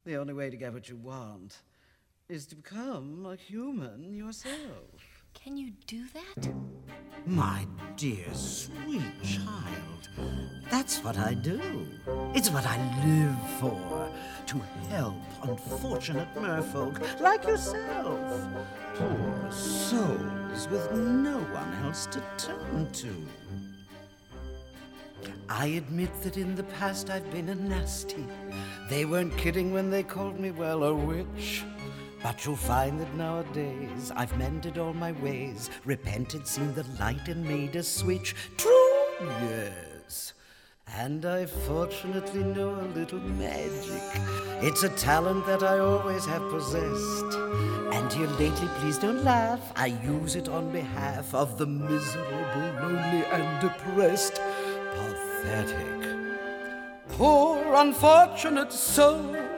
The only way to get what you want is to become a human yourself. Can you do that? My dear, sweet child, that's what I do. It's what I live for, to help unfortunate merfolk like yourself. Poor souls with no one else to turn to. I admit that in the past I've been a nasty. They weren't kidding when they called me, well, a witch. But you'll find that nowadays I've mended all my ways, repented, seen the light, and made a switch. True, yes. And I fortunately know a little magic. It's a talent that I always have possessed. And here lately, please don't laugh, I use it on behalf of the miserable, lonely, and depressed. Pathetic. Poor unfortunate soul.